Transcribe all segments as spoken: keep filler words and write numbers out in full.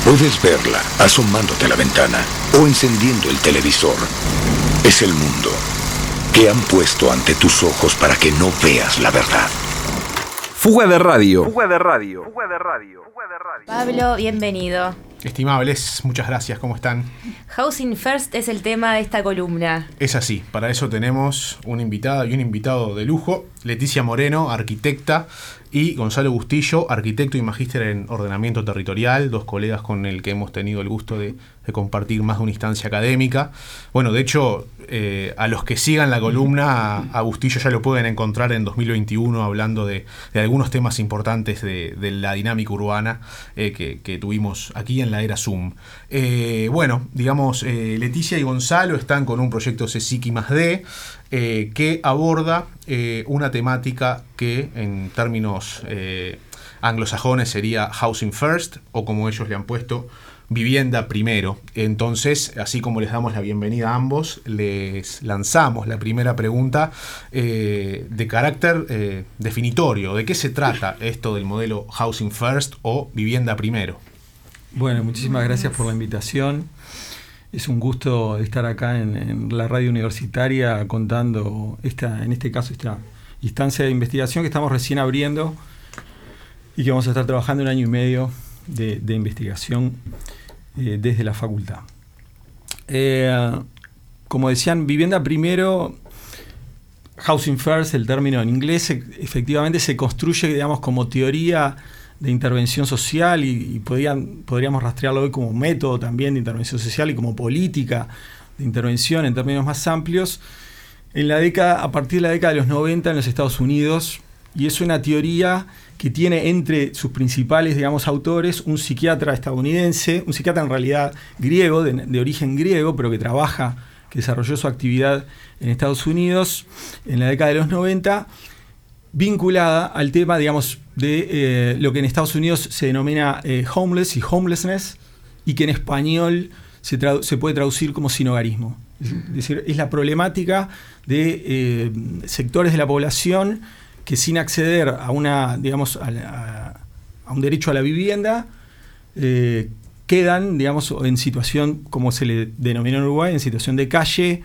Puedes verla asomándote a la ventana o encendiendo el televisor. Es el mundo que han puesto ante tus ojos para que no veas la verdad. Fuga de radio. Fuga de radio. Fuga de radio. Fuga de radio. Pablo, bienvenido. Estimables, muchas gracias, ¿cómo están? Housing First es el tema de esta columna. Es así, para eso tenemos una invitada y un invitado de lujo, Leticia Moreno, arquitecta, y Gonzalo Bustillo, arquitecto y magíster en ordenamiento territorial, dos colegas con el que hemos tenido el gusto de, de compartir más de una instancia académica. Bueno, de hecho, eh, a los que sigan la columna, a, a Bustillo ya lo pueden encontrar en dos mil veintiuno hablando de, de algunos temas importantes de, de la dinámica urbana eh, que, que tuvimos aquí en la era Zoom. Eh, bueno, digamos, eh, Leticia y Gonzalo están con un proyecto CSIC I más D, Eh, que aborda eh, una temática que en términos eh, anglosajones sería Housing First, o como ellos le han puesto, vivienda primero. Entonces, así como les damos la bienvenida a ambos, les lanzamos la primera pregunta eh, de carácter eh, definitorio. ¿De qué se trata esto del modelo Housing First o vivienda primero? Bueno, muchísimas gracias por la invitación. Es un gusto estar acá en, en la radio universitaria contando, esta, en este caso, esta instancia de investigación que estamos recién abriendo y que vamos a estar trabajando un año y medio de, de investigación eh, desde la facultad. Eh, como decían, vivienda primero, Housing First, el término en inglés, efectivamente se construye, digamos, como teoría de intervención social y, y podían, podríamos rastrearlo hoy como método también de intervención social y como política de intervención en términos más amplios en la década, a partir de la década de los noventa en los Estados Unidos, y es una teoría que tiene entre sus principales, digamos, autores un psiquiatra estadounidense, un psiquiatra en realidad griego, de, de origen griego, pero que trabaja, que desarrolló su actividad en Estados Unidos en la década de los noventa, vinculada al tema, digamos, de eh, lo que en Estados Unidos se denomina eh, homeless y homelessness, y que en español se, tradu- se puede traducir como sinhogarismo. Es decir, es la problemática de eh, sectores de la población que sin acceder a una, digamos, a, la, a un derecho a la vivienda, eh, quedan, digamos, en situación, como se le denomina en Uruguay, en situación de calle.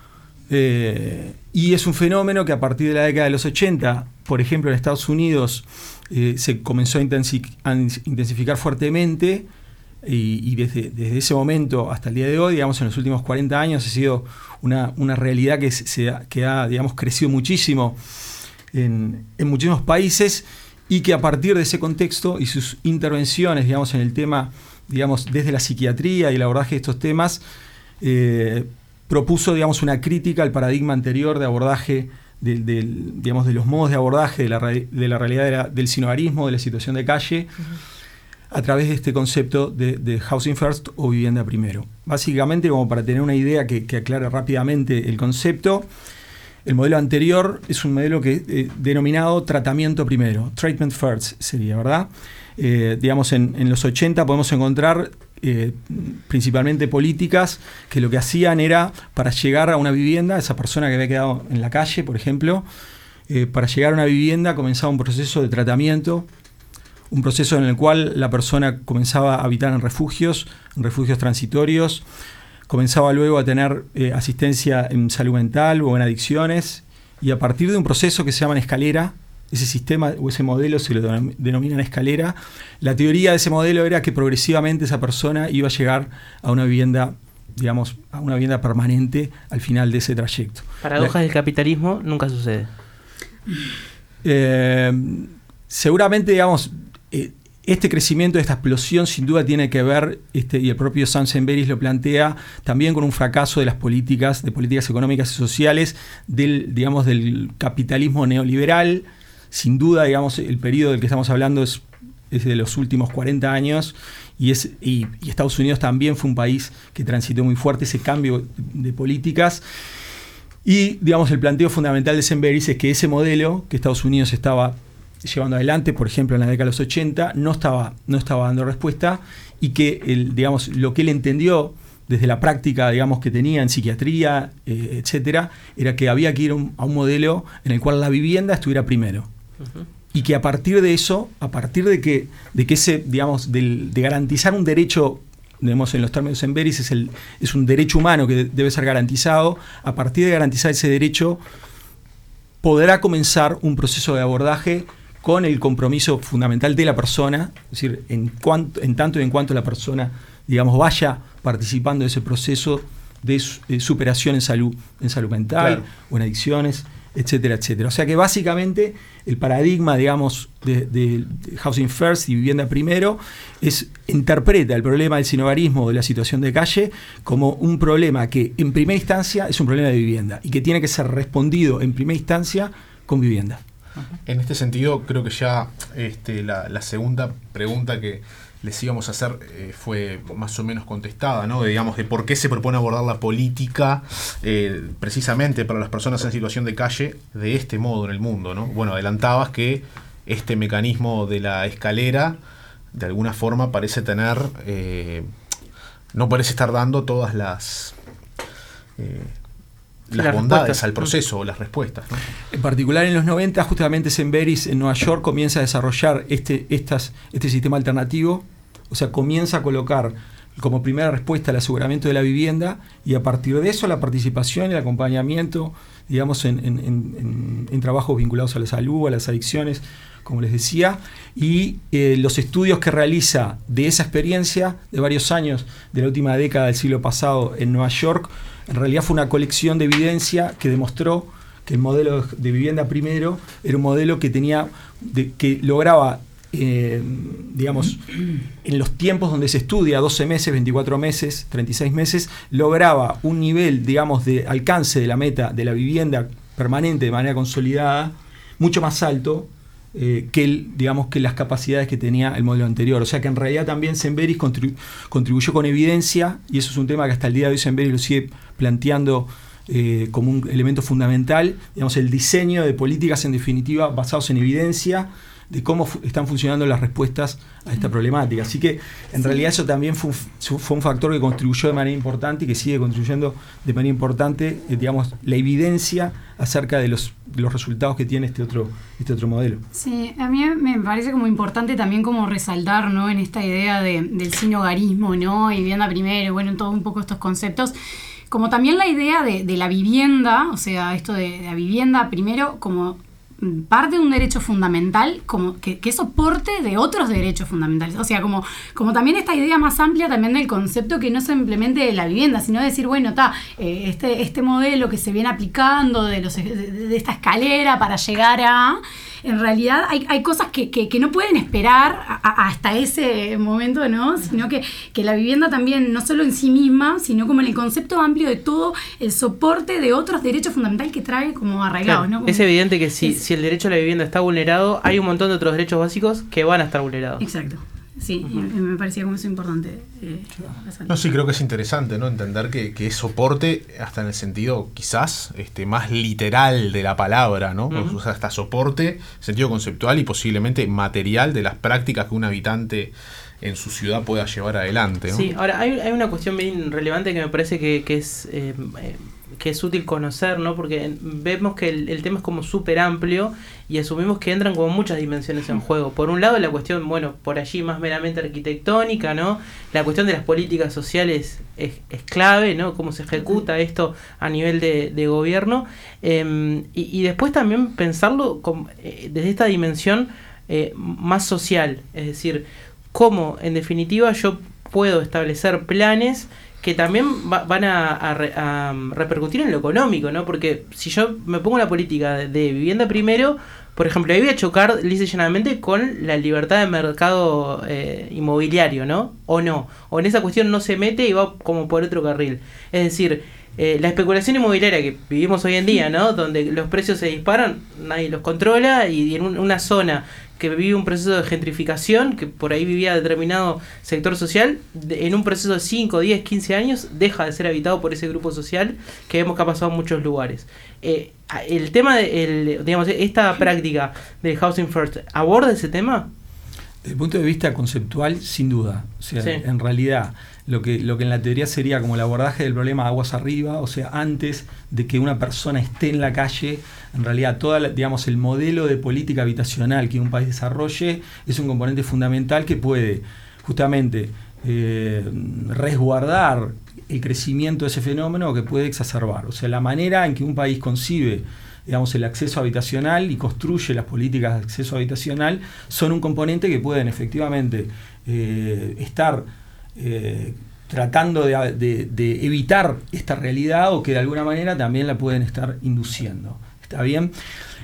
Eh, y es un fenómeno que a partir de la década de los ochenta, por ejemplo, en Estados Unidos eh, se comenzó a, intensi- a intensificar fuertemente y, y desde, desde ese momento hasta el día de hoy, digamos, en los últimos cuarenta años ha sido una, una realidad que, se, que ha, digamos, crecido muchísimo en, en muchísimos países, y que a partir de ese contexto y sus intervenciones, digamos, en el tema, digamos, desde la psiquiatría y el abordaje de estos temas, eh, propuso, digamos, una crítica al paradigma anterior de abordaje, de, de, digamos, de los modos de abordaje de la, de la realidad de la, del sinhogarismo, de la situación de calle, uh-huh, a través de este concepto de, de Housing First o vivienda primero. Básicamente, como para tener una idea que, que aclare rápidamente el concepto, el modelo anterior es un modelo que eh, denominado tratamiento primero, treatment first sería, ¿verdad? Eh, digamos, en, en los ochenta podemos encontrar Eh, principalmente políticas que lo que hacían era, para llegar a una vivienda, esa persona que había quedado en la calle, por ejemplo, eh, para llegar a una vivienda comenzaba un proceso de tratamiento, un proceso en el cual la persona comenzaba a habitar en refugios, en refugios transitorios, comenzaba luego a tener eh, asistencia en salud mental o en adicciones, y a partir de un proceso que se llama escalera, ese sistema o ese modelo se lo denominan escalera. La teoría de ese modelo era que progresivamente esa persona iba a llegar a una vivienda, digamos, a una vivienda permanente al final de ese trayecto. Paradojas La, del capitalismo nunca sucede. Eh, seguramente, digamos, eh, este crecimiento, esta explosión, sin duda tiene que ver, este, y el propio Sam Semberis lo plantea, también con un fracaso de las políticas, de políticas económicas y sociales, del, digamos, del capitalismo neoliberal. Sin duda, digamos, el periodo del que estamos hablando es, es de los últimos cuarenta años, y, es, y, y Estados Unidos también fue un país que transitó muy fuerte ese cambio de políticas. Y, digamos, el planteo fundamental de Semberis es que ese modelo que Estados Unidos estaba llevando adelante, por ejemplo, en la década de los ochenta, no estaba, no estaba dando respuesta, y que, el, digamos, lo que él entendió desde la práctica, digamos, que tenía en psiquiatría, eh, etcétera, era que había que ir a un, a un modelo en el cual la vivienda estuviera primero. Uh-huh. y que a partir de eso, a partir de que, de que ese, digamos, del, de garantizar un derecho, digamos, en los términos Emberis, es, el, es un derecho humano que debe ser garantizado, a partir de garantizar ese derecho, podrá comenzar un proceso de abordaje con el compromiso fundamental de la persona, es decir, en, cuanto, en tanto y en cuanto la persona, digamos, vaya participando de ese proceso de, su, de superación en salud, en salud mental, claro, o en adicciones, etcétera, etcétera. O sea que básicamente el paradigma, digamos, de, de, de Housing First y Vivienda Primero es, interpreta el problema del sinhogarismo o de la situación de calle como un problema que en primera instancia es un problema de vivienda y que tiene que ser respondido en primera instancia con vivienda. En este sentido, creo que ya este, la, la segunda pregunta que les íbamos a hacer eh, fue más o menos contestada, ¿no? De, digamos, de por qué se propone abordar la política eh, precisamente para las personas en situación de calle de este modo en el mundo, ¿no? Bueno, adelantabas que este mecanismo de la escalera de alguna forma parece tener, eh, no parece estar dando todas las... Eh, las, las bondades respuestas al proceso o las respuestas, ¿no? En particular en los noventa, justamente Semberis en Nueva York comienza a desarrollar este, estas, este sistema alternativo, o sea, comienza a colocar como primera respuesta el aseguramiento de la vivienda y a partir de eso la participación y el acompañamiento, digamos, en, en, en, en trabajos vinculados a la salud, a las adicciones, como les decía, y eh, los estudios que realiza de esa experiencia de varios años, de la última década del siglo pasado en Nueva York, en realidad fue una colección de evidencia que demostró que el modelo de vivienda primero era un modelo que tenía, de, que lograba, eh, digamos, en los tiempos donde se estudia, doce meses, veinticuatro meses, treinta y seis meses, lograba un nivel, digamos, de alcance de la meta de la vivienda permanente de manera consolidada mucho más alto eh, que, el, digamos, que las capacidades que tenía el modelo anterior. O sea que en realidad también Semberis contribu- contribuyó con evidencia, y eso es un tema que hasta el día de hoy Semberis lo sigue planteando eh, como un elemento fundamental, digamos, el diseño de políticas en definitiva basados en evidencia de cómo fu- están funcionando las respuestas a esta problemática. Así que en sí. realidad eso también fue un, fue un factor que contribuyó de manera importante y que sigue contribuyendo de manera importante, eh, digamos, la evidencia acerca de los, de los resultados que tiene este otro, este otro modelo. Sí, a mí me parece como importante también como resaltar, ¿no?, en esta idea de, del sinhogarismo, ¿no?, y vivienda primero, bueno, en todo un poco estos conceptos, como también la idea de, de la vivienda, o sea, esto de, de la vivienda primero como parte de un derecho fundamental, como que, que es soporte de otros derechos fundamentales. O sea, como, como también esta idea más amplia también del concepto que no es simplemente de la vivienda, sino decir, bueno, está eh, este, este modelo que se viene aplicando de, los, de, de esta escalera para llegar a... En realidad hay, hay cosas que, que, que no pueden esperar a, a, hasta ese momento, ¿no? Sino que, que la vivienda también, no solo en sí misma, sino como en el concepto amplio de todo el soporte de otros derechos fundamentales que trae como arraigados, claro, ¿no? Como, es evidente que si, es, si el derecho a la vivienda está vulnerado, hay un montón de otros derechos básicos que van a estar vulnerados. Exacto. Sí, uh-huh. y me parecía como eso importante. Eh, no, sí, creo que es interesante, ¿no?, entender que, que es soporte hasta en el sentido quizás este, más literal de la palabra, ¿no? Uh-huh. O sea, hasta soporte, sentido conceptual y posiblemente material de las prácticas que un habitante en su ciudad pueda llevar adelante, ¿no? Sí, ahora hay, hay una cuestión bien relevante que me parece que, que es... Eh, eh, que es útil conocer, ¿no? Porque vemos que el, el tema es como súper amplio y asumimos que entran como muchas dimensiones en juego. Por un lado, la cuestión, bueno, por allí más meramente arquitectónica, ¿no? La cuestión de las políticas sociales es, es clave, ¿no? Cómo se ejecuta esto a nivel de, de gobierno. Eh, y, y después también pensarlo con, eh, desde esta dimensión eh, más social. Es decir, cómo, en definitiva, yo puedo establecer planes que también va, van a, a, a repercutir en lo económico, ¿no? Porque si yo me pongo la política de, de vivienda primero, por ejemplo, ahí voy a chocar lisa y llanamente con la libertad de mercado eh, inmobiliario, ¿no? O no. O en esa cuestión no se mete y va como por otro carril. Es decir, eh, la especulación inmobiliaria que vivimos hoy en día, ¿no? Donde los precios se disparan, nadie los controla y, y en un, una zona que vive un proceso de gentrificación, que por ahí vivía determinado sector social, de, en un proceso de cinco, diez, quince años, deja de ser habitado por ese grupo social que vemos que ha pasado en muchos lugares. Eh, el tema, de, el, digamos, esta práctica del Housing First, ¿aborda ese tema? Desde el punto de vista conceptual, sin duda. O sea, sí. En realidad, lo que, lo que en la teoría sería como el abordaje del problema aguas arriba, o sea, antes de que una persona esté en la calle, en realidad, toda la, digamos, el modelo de política habitacional que un país desarrolle es un componente fundamental que puede justamente eh, resguardar el crecimiento de ese fenómeno o que puede exacerbar. O sea, la manera en que un país concibe, digamos, el acceso habitacional y construye las políticas de acceso habitacional son un componente que pueden efectivamente eh, estar eh, tratando de, de, de evitar esta realidad o que de alguna manera también la pueden estar induciendo. ¿Está bien?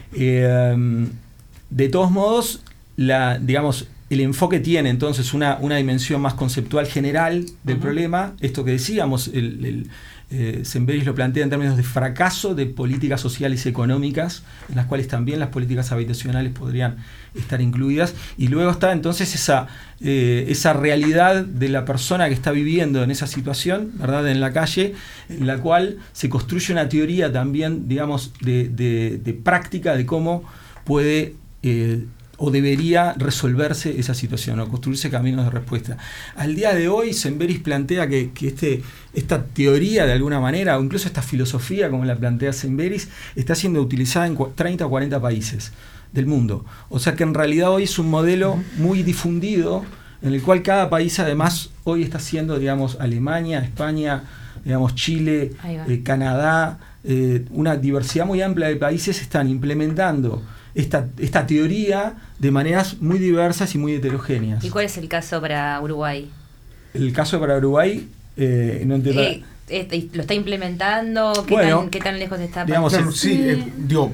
Eh, de todos modos, la, digamos, el enfoque tiene entonces una, una dimensión más conceptual general del uh-huh. problema. Esto que decíamos, el, el, eh, Semberis lo plantea en términos de fracaso de políticas sociales y económicas, en las cuales también las políticas habitacionales podrían estar incluidas. Y luego está entonces esa, eh, esa realidad de la persona que está viviendo en esa situación, ¿verdad?, en la calle, en la cual se construye una teoría también, digamos, de, de, de práctica de cómo puede eh, o debería resolverse esa situación o construirse caminos de respuesta. Al día de hoy, Semberis plantea que, que este, esta teoría, de alguna manera, o incluso esta filosofía, como la plantea Semberis, está siendo utilizada en treinta o cuarenta países del mundo. O sea que en realidad hoy es un modelo muy difundido, en el cual cada país, además, hoy está siendo, digamos, Alemania, España, digamos, Chile, eh, Canadá, eh, una diversidad muy amplia de países están implementando Esta, esta teoría de maneras muy diversas y muy heterogéneas. ¿Y cuál es el caso para Uruguay? El caso para Uruguay, eh, no entiendo. Eh, eh, ¿Lo está implementando? ¿Qué, bueno, tan, ¿Qué tan lejos está? Digamos, claro, sí, eh, digo,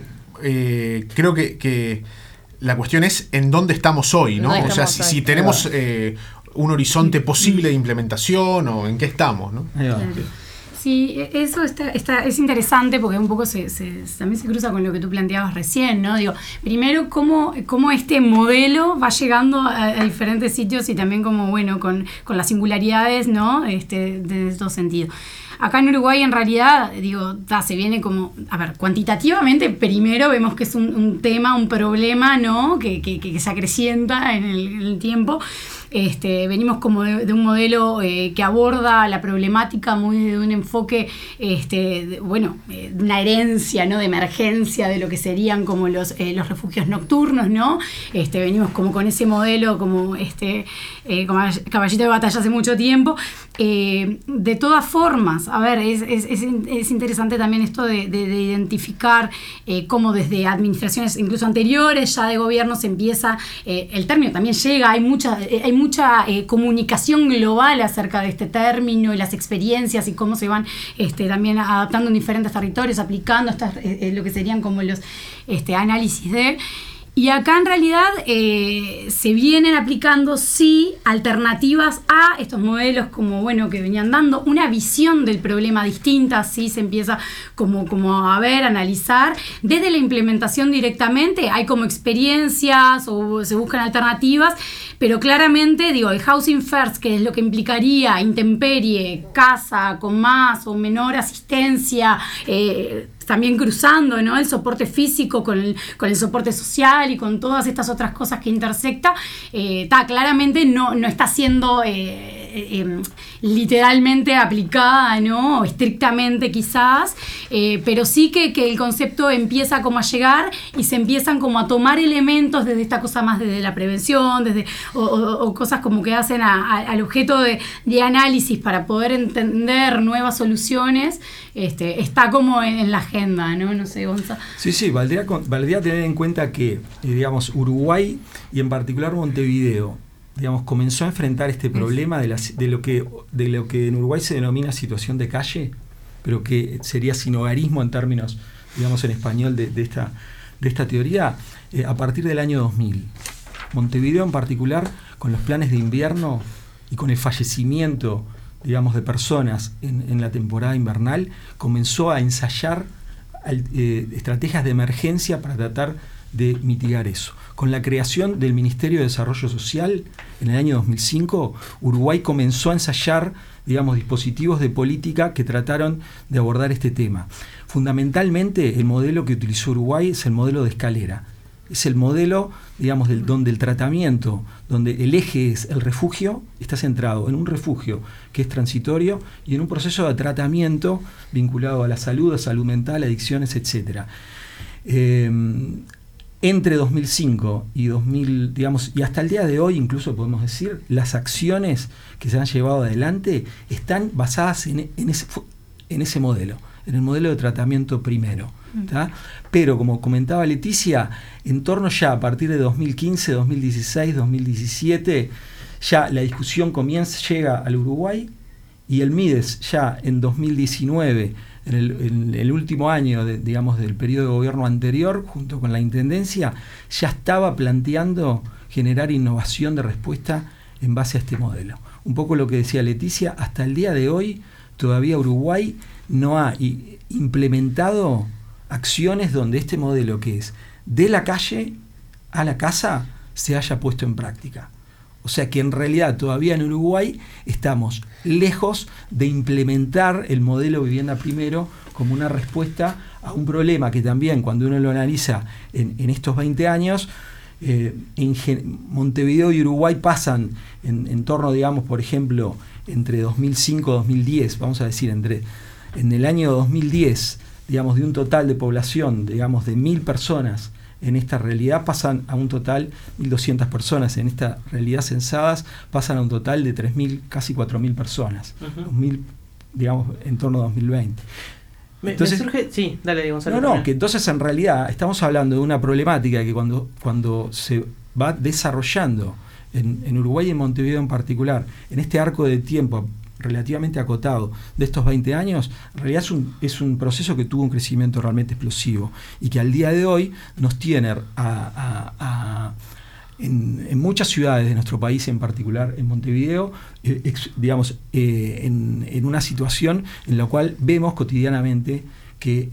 eh, creo que, que la cuestión es en dónde estamos hoy, ¿no? O sea, si, si tenemos eh, un horizonte posible de implementación o en qué estamos, ¿no? Ahí va. Sí, eso está, está, es interesante porque un poco se, se, también se cruza con lo que tú planteabas recién, ¿no? Digo, primero, cómo, cómo este modelo va llegando a, a diferentes sitios y también como, bueno, con, con las singularidades, ¿no? Este, de estos sentidos. Acá en Uruguay, en realidad, digo, ta, se viene como, a ver, cuantitativamente, primero vemos que es un, un tema, un problema, ¿no? Que, que, que se acrecienta en el, en el tiempo. Este, venimos como de, de un modelo eh, que aborda la problemática muy de un enfoque, este, de, bueno, eh, de una herencia, ¿no?, de emergencia de lo que serían como los, eh, los refugios nocturnos, ¿no? Este, venimos como con ese modelo como, este, eh, como caballito de batalla hace mucho tiempo. Eh, de todas formas, a ver, es, es, es, es interesante también esto de, de, de identificar eh, cómo desde administraciones incluso anteriores ya de gobierno se empieza, eh, el término también llega, hay mucha, eh, hay mucha eh, comunicación global acerca de este término y las experiencias y cómo se van este, también adaptando en diferentes territorios, aplicando estas, eh, lo que serían como los este, análisis de... Y acá en realidad eh, se vienen aplicando, sí, alternativas a estos modelos como, bueno, que venían dando una visión del problema distinta, sí, se empieza como, como a ver, analizar. Desde la implementación directamente hay como experiencias o se buscan alternativas, pero claramente, digo, el housing first, que es lo que implicaría intemperie, casa con más o menor asistencia, eh, también cruzando, ¿no?, el soporte físico con el, con el soporte social y con todas estas otras cosas que intersecta, eh, ta, claramente no, no está siendo eh, eh, literalmente aplicada, ¿no?, o estrictamente quizás, eh, pero sí que, que el concepto empieza como a llegar y se empiezan como a tomar elementos desde esta cosa más desde la prevención, desde o, o, o cosas como que hacen a, a, al objeto de, de análisis para poder entender nuevas soluciones, este, está como en, en la agenda, ¿no? No sé, Gonza. Sí, sí, valdría, valdría tener en cuenta que, eh, digamos, Uruguay y en particular Montevideo, digamos, comenzó a enfrentar este problema de, la, de, lo que, de lo que en Uruguay se denomina situación de calle, pero que sería sinhogarismo en términos, digamos, en español de, de, esta, de esta teoría, eh, a partir del año dos mil. Montevideo en particular, con los planes de invierno y con el fallecimiento, digamos, de personas en, en la temporada invernal, comenzó a ensayar eh, estrategias de emergencia para tratar de mitigar eso. Con la creación del Ministerio de Desarrollo Social en el año dos mil cinco, Uruguay comenzó a ensayar, digamos, dispositivos de política que trataron de abordar este tema. Fundamentalmente, el modelo que utilizó Uruguay es el modelo de escalera. Es el modelo, digamos, del, donde el tratamiento, donde el eje es el refugio, está centrado en un refugio que es transitorio y en un proceso de tratamiento vinculado a la salud, a salud mental, adicciones, etcétera. Eh, entre dos mil cinco y dos mil, digamos, y hasta el día de hoy, incluso podemos decir, las acciones que se han llevado adelante están basadas en, en, ese, en ese modelo, en el modelo de tratamiento primero. ¿Tá? Pero como comentaba Leticia, en torno ya a partir de dos mil quince, dos mil dieciséis, dos mil diecisiete, ya la discusión comienza, llega al Uruguay, y el MIDES ya en dos mil diecinueve, en el, en el último año de, digamos, del periodo de gobierno anterior, junto con la Intendencia, ya estaba planteando generar innovación de respuesta en base a este modelo. Un poco lo que decía Leticia, hasta el día de hoy todavía Uruguay no ha i- implementado acciones donde este modelo, que es de la calle a la casa, se haya puesto en práctica. O sea que en realidad todavía en Uruguay estamos lejos de implementar el modelo vivienda primero como una respuesta a un problema que también, cuando uno lo analiza en, en estos veinte años, eh, en Gen- Montevideo y Uruguay pasan en, en torno, digamos, por ejemplo, entre dos mil cinco y dos mil diez, vamos a decir, entre en el año dos mil diez, digamos, de un total de población, digamos, de mil personas, en esta realidad pasan a un total, mil doscientas personas, en esta realidad censadas, pasan a un total de tres mil, casi cuatro mil personas, uh-huh. dos mil, digamos, en torno a dos mil veinte. Me, entonces, me surge, sí, dale, Gonzalo. No, no, que entonces en realidad estamos hablando de una problemática que cuando, cuando se va desarrollando en, en Uruguay y en Montevideo en particular, en este arco de tiempo relativamente acotado de estos veinte años, en realidad es un, es un proceso que tuvo un crecimiento realmente explosivo y que al día de hoy nos tiene a, a, a, en, en muchas ciudades de nuestro país, en particular en Montevideo, eh, ex, digamos, eh, en, en una situación en la cual vemos cotidianamente que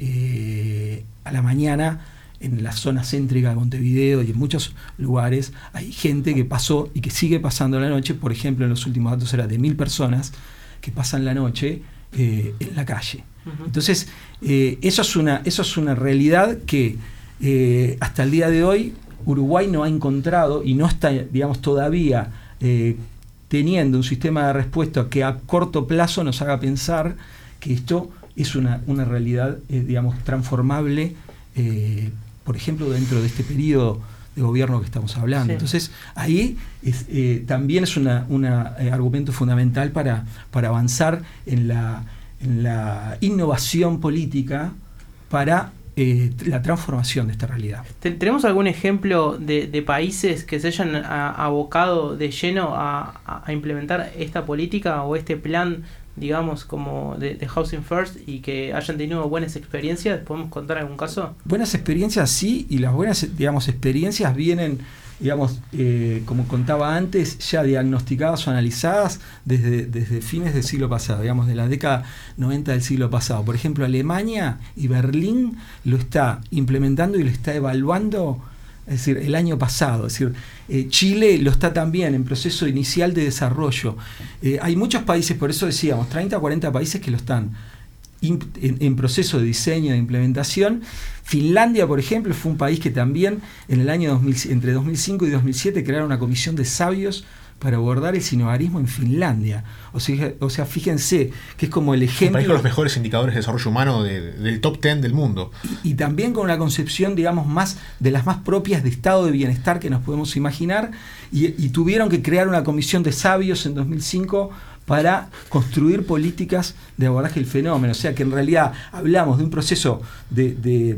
eh, a la mañana en la zona céntrica de Montevideo y en muchos lugares hay gente que pasó y que sigue pasando la noche. Por ejemplo, en los últimos datos era de mil personas que pasan la noche eh, en la calle. Uh-huh. Entonces, eh, eso es una, eso es una realidad que eh, hasta el día de hoy Uruguay no ha encontrado y no está, digamos, todavía eh, teniendo un sistema de respuesta que a corto plazo nos haga pensar que esto es una, una realidad, eh, digamos, transformable, eh, por ejemplo, dentro de este periodo de gobierno que estamos hablando. Sí. Entonces, ahí es, eh, también es un una, eh, argumento fundamental para, para avanzar en la, en la innovación política para eh, la transformación de esta realidad. ¿Tenemos algún ejemplo de, de países que se hayan a, abocado de lleno a, a implementar esta política o este plan, digamos, como de, de Housing First, y que hayan tenido buenas experiencias? ¿Podemos contar algún caso? Buenas experiencias, sí, y las buenas, digamos, experiencias vienen, digamos, eh, como contaba antes, ya diagnosticadas o analizadas desde, desde fines del siglo pasado, digamos, de la década noventa del siglo pasado. Por ejemplo, Alemania y Berlín lo está implementando y lo está evaluando, es decir, el año pasado. Es decir, eh, Chile lo está también en proceso inicial de desarrollo. Eh, hay muchos países, por eso decíamos, treinta a cuarenta países que lo están in, en, en proceso de diseño, de implementación. Finlandia, por ejemplo, fue un país que también en el año dos mil, entre dos mil cinco y dos mil siete crearon una comisión de sabios para abordar el sinogarismo en Finlandia. O sea, o sea, fíjense que es como el ejemplo. Un país con los mejores indicadores de desarrollo humano de, del top diez del mundo. Y, y también con una concepción, digamos, más de las más propias de estado de bienestar que nos podemos imaginar. Y, y tuvieron que crear una comisión de sabios en dos mil cinco para construir políticas de abordaje del fenómeno. O sea que en realidad hablamos de un proceso de, de,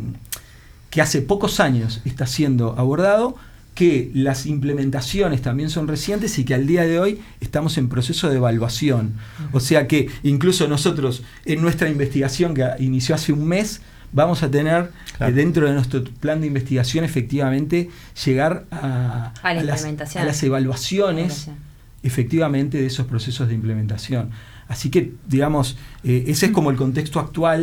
que hace pocos años está siendo abordado, que las implementaciones también son recientes y que al día de hoy estamos en proceso de evaluación. O sea que incluso nosotros en nuestra investigación que inició hace un mes, vamos a tener claro. eh, dentro de nuestro plan de investigación efectivamente llegar a, a, la a, las, a las evaluaciones efectivamente de esos procesos de implementación. Así que, digamos, eh, ese es como el contexto actual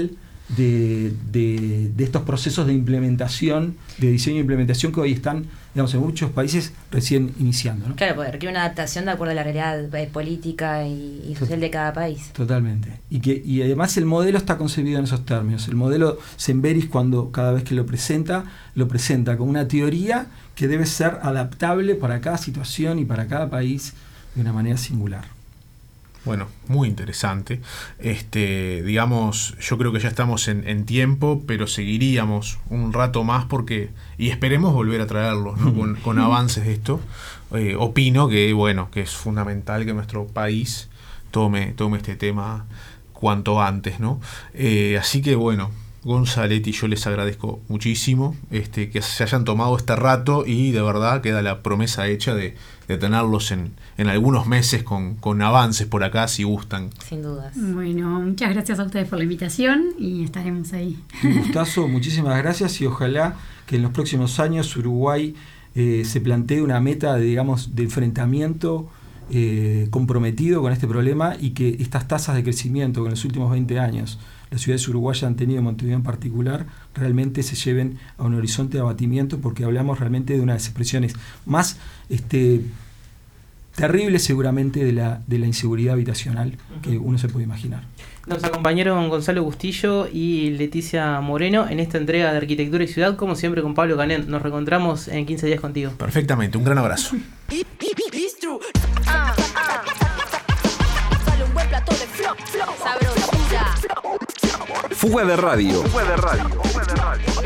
de, de, de estos procesos de implementación, de diseño e implementación que hoy están, digamos, en muchos países recién iniciando, ¿no? Claro, porque requiere una adaptación de acuerdo a la realidad eh, política y, y social de cada país. Totalmente. Y que y además el modelo está concebido en esos términos. El modelo Semberis, cuando cada vez que lo presenta, lo presenta con una teoría que debe ser adaptable para cada situación y para cada país de una manera singular. Bueno, muy interesante. Este, digamos, yo creo que ya estamos en, en tiempo, pero seguiríamos un rato más porque, y esperemos volver a traerlos, ¿no? con, con avances de esto. Eh, opino que, bueno, que es fundamental que nuestro país tome, tome este tema cuanto antes, ¿no? Eh, así que, bueno, Gonzaletti, yo les agradezco muchísimo este, que se hayan tomado este rato y de verdad queda la promesa hecha de, de tenerlos en, en algunos meses con, con avances por acá si gustan. Sin dudas. Bueno, muchas gracias a ustedes por la invitación y estaremos ahí. Un gustazo, muchísimas gracias y ojalá que en los próximos años Uruguay eh, se plantee una meta de, digamos, de enfrentamiento eh, comprometido con este problema y que estas tasas de crecimiento que en los últimos veinte años las ciudades uruguayas han tenido, Montevideo en particular, realmente se lleven a un horizonte de abatimiento, porque hablamos realmente de una de las expresiones más este, terribles seguramente de la, de la inseguridad habitacional que uno se puede imaginar. Nos acompañaron Gonzalo Bustillo y Leticia Moreno en esta entrega de Arquitectura y Ciudad, como siempre con Pablo Canet. Nos reencontramos en quince días contigo. Perfectamente, un gran abrazo. Fuga de radio. Fuga de radio. Fuga de radio.